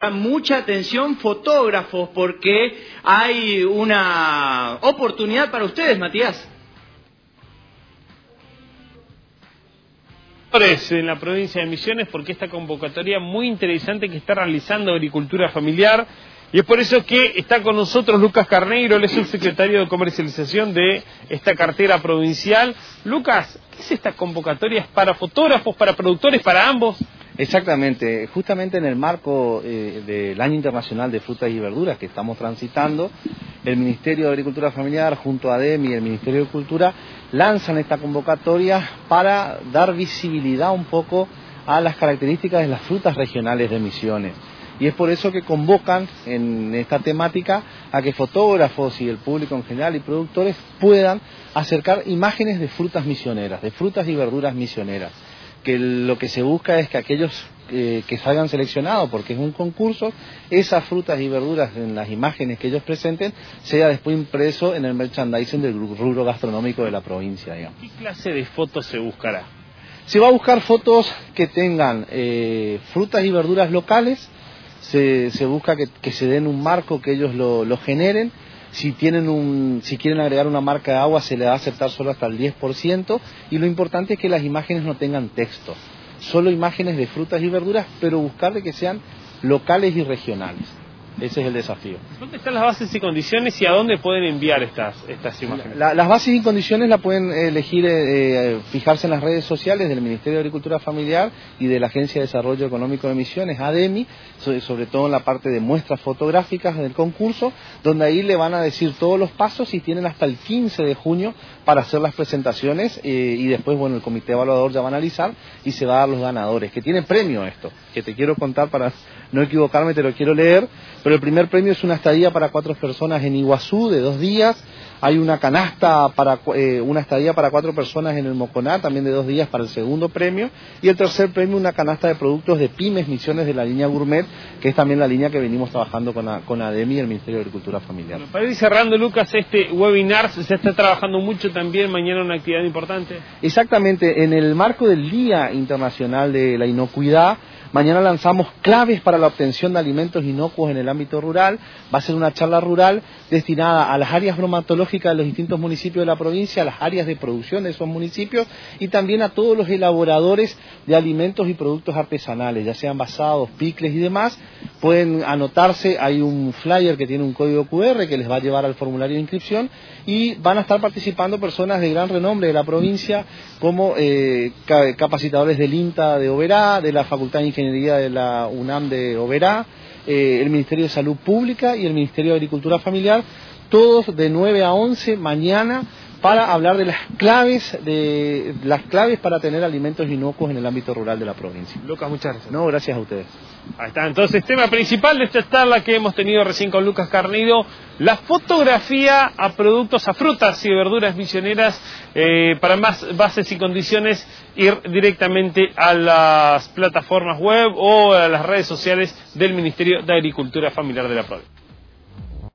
Mucha atención, fotógrafos, porque hay una oportunidad para ustedes, Matías. En la provincia de Misiones, porque esta convocatoria muy interesante que está realizando Agricultura Familiar, y es por eso que está con nosotros Lucas Carneiro, él es subsecretario de Comercialización de esta cartera provincial. Lucas, ¿qué es esta convocatoria? ¿Es para fotógrafos, para productores, para ambos? Exactamente, justamente en el marco del Año Internacional de Frutas y Verduras que estamos transitando, el Ministerio de Agricultura Familiar junto a ADEMI y el Ministerio de Cultura lanzan esta convocatoria para dar visibilidad un poco a las características de las frutas regionales de Misiones. Y es por eso que convocan en esta temática a que fotógrafos y el público en general y productores puedan acercar imágenes de frutas misioneras, de frutas y verduras misioneras. Que lo que se busca es que aquellos que salgan seleccionados, porque es un concurso, esas frutas y verduras en las imágenes que ellos presenten, sea después impreso en el merchandising del rubro gastronómico de la provincia, digamos. ¿Qué clase de fotos se buscará? Se va a buscar fotos que tengan frutas y verduras locales, se busca que se den un marco, que ellos lo generen. Si quieren agregar una marca de agua, se le va a aceptar solo hasta el 10%, y lo importante es que las imágenes no tengan texto, solo imágenes de frutas y verduras, pero buscar de que sean locales y regionales. Ese es el desafío. ¿Dónde están las bases y condiciones y a dónde pueden enviar estas imágenes? Las bases y condiciones la pueden elegir, fijarse en las redes sociales del Ministerio de Agricultura Familiar y de la Agencia de Desarrollo Económico de Misiones, ADEMI, sobre todo en la parte de muestras fotográficas del concurso, donde ahí le van a decir todos los pasos y tienen hasta el 15 de junio para hacer las presentaciones, y después, bueno, el comité evaluador ya va a analizar y se va a dar los ganadores, que tiene premio esto, que te quiero contar para no equivocarme, te lo quiero leer, pero el primer premio es una estadía para 4 personas en Iguazú de 2 días, hay una canasta para una estadía para 4 personas en el Moconá, también de 2 días para el segundo premio, y el tercer premio una canasta de productos de Pymes Misiones de la línea Gourmet, que es también la línea que venimos trabajando con ADEMI y el Ministerio de Agricultura Familiar. Bueno, para ir cerrando, Lucas, este webinar se está trabajando mucho también, mañana una actividad importante. Exactamente, en el marco del Día Internacional de la Inocuidad, mañana lanzamos claves para la obtención de alimentos inocuos en el ámbito rural. Va a ser una charla rural destinada a las áreas bromatológicas de los distintos municipios de la provincia, a las áreas de producción de esos municipios y también a todos los elaboradores de alimentos y productos artesanales, ya sean basados, picles y demás. Pueden anotarse, hay un flyer que tiene un código QR que les va a llevar al formulario de inscripción, y van a estar participando personas de gran renombre de la provincia como capacitadores del INTA de Oberá, de la Facultad de Ingeniería de la UNAM de Oberá, el Ministerio de Salud Pública y el Ministerio de Agricultura Familiar, todos de 9 a 11 mañana, para hablar de las claves para tener alimentos inocuos en el ámbito rural de la provincia. Lucas, muchas gracias. No, gracias a ustedes. Ahí está, entonces, tema principal de esta charla que hemos tenido recién con Lucas Carneiro, la fotografía a productos, a frutas y verduras misioneras. Para más bases y condiciones, ir directamente a las plataformas web o a las redes sociales del Ministerio de Agricultura Familiar de la provincia.